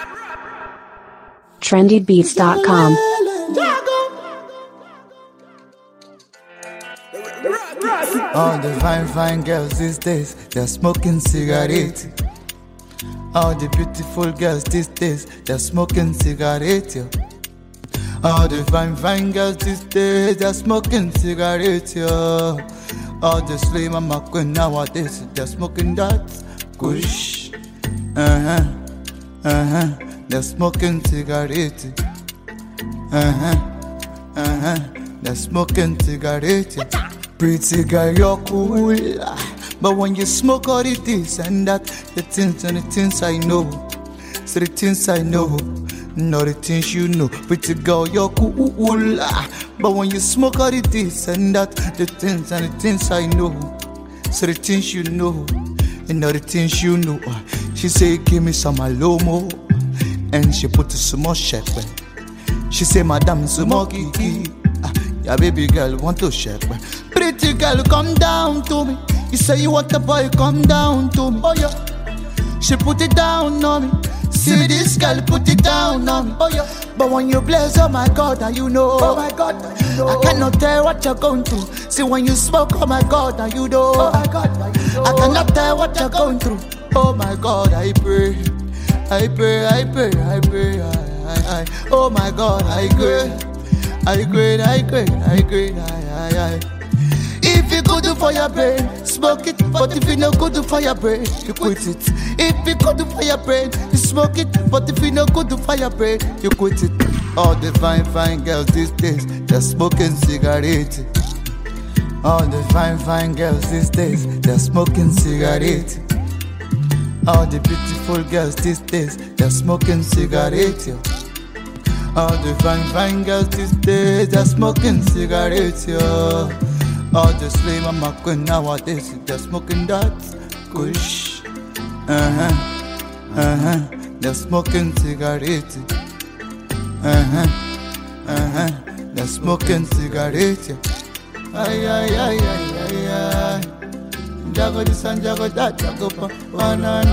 trendybeats.com. All the fine girls these days, they're smoking cigarettes. All the beautiful girls these days, they're smoking cigarettes. Yo. All the fine girls these days, they're smoking cigarettes. Yo. All the slim and McQueen nowadays, they're smoking that kush. They're smoking cigarettes. They're smoking cigarettes. Pretty girl, you're cool. But when you smoke all the this and that, the things I know. So the things I know, not the things you know. Pretty girl, you're cool. But when you smoke all the this and that, the things I know. So the things you know, and not the things you know. She say, give me some alomo. And she put some more shepherd. She say, madam, some more kiki. Yeah, baby girl, want to shepherd. Pretty girl, come down to me. You say you want the boy, come down to me. Oh yeah. She put it down on me. See this girl, put it down on me. Oh yeah. But when you bless, oh my God, you know. Oh my God, you know. I cannot tell what you're going through. See when you smoke, oh my God, you know. Oh my God, you know. I cannot tell what you're going through. Oh my God, I pray. Oh my God, I pray. If you good for your brain, smoke it. But if you no good for your brain, you quit it. If you good for your brain, you smoke it. But if you no good for your brain, you quit it. All the fine girls these days, they're smoking cigarettes. All the fine girls these days, they're smoking cigarettes. All the beautiful girls these days, they're smoking cigarettes. Yo. All the fine girls these days, they're smoking cigarettes. Yo. All the slim and McQueen nowadays, they're smoking that kush. They're smoking cigarettes. They're smoking cigarettes. Ay. Jago this and jago that, jago pa. Na.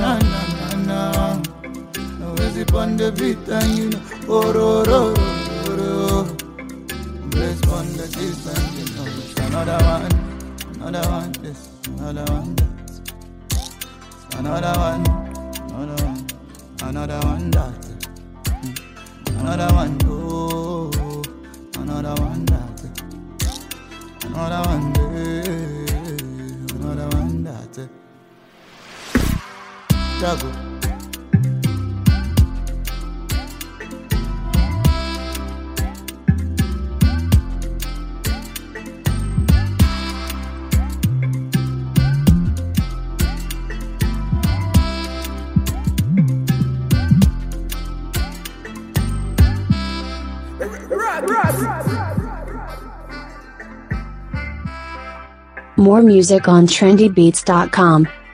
Always upon the beat and you know. Oh. Bless on the this and you know. Another one, this, another one, that. Another one, that. Another one, oh, another one, that. Another one, another one, that. Jago. More music on trendybeats.com.